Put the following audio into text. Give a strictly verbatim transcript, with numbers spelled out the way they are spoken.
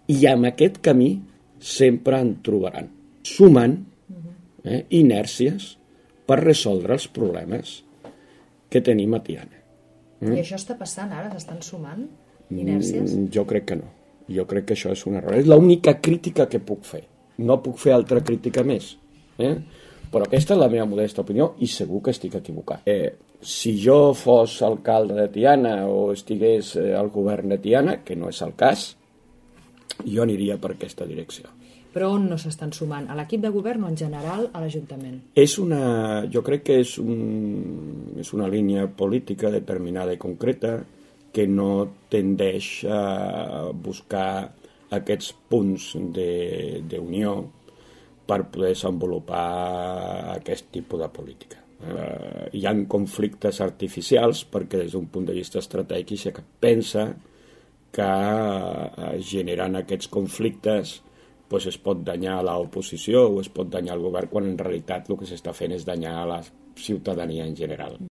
I amb aquest camí sempre en trobaran, sumant eh, inèrcies per resoldre els problemes que tenim a Tiana. Mm? I això està passant ara? S'estan sumant inèrcies? Mm, jo crec que no. Jo crec que això és un error. És l'única crítica que puc fer. No puc fer altra crítica més. Eh? Però aquesta és la meva modesta opinió i segur que estic equivocat. Eh, si jo fos alcalde de Tiana o estigués eh, al govern de Tiana, que no és el cas, jo aniria per aquesta direcció. Però on no s'estan sumant? A l'equip de govern o en general a l'Ajuntament? És una, jo crec que és, un, és una línia política determinada i concreta que no tendeix a buscar aquests punts d'unió per poder desenvolupar aquest tipus de política. Eh, hi ha conflictes artificials perquè des d'un punt de vista estratègic se pensa que eh, generant aquests conflictes pues es pot danyar l'oposició o es pot danyar el govern quan en realitat el que s'està fent és danyar a la ciutadania en general.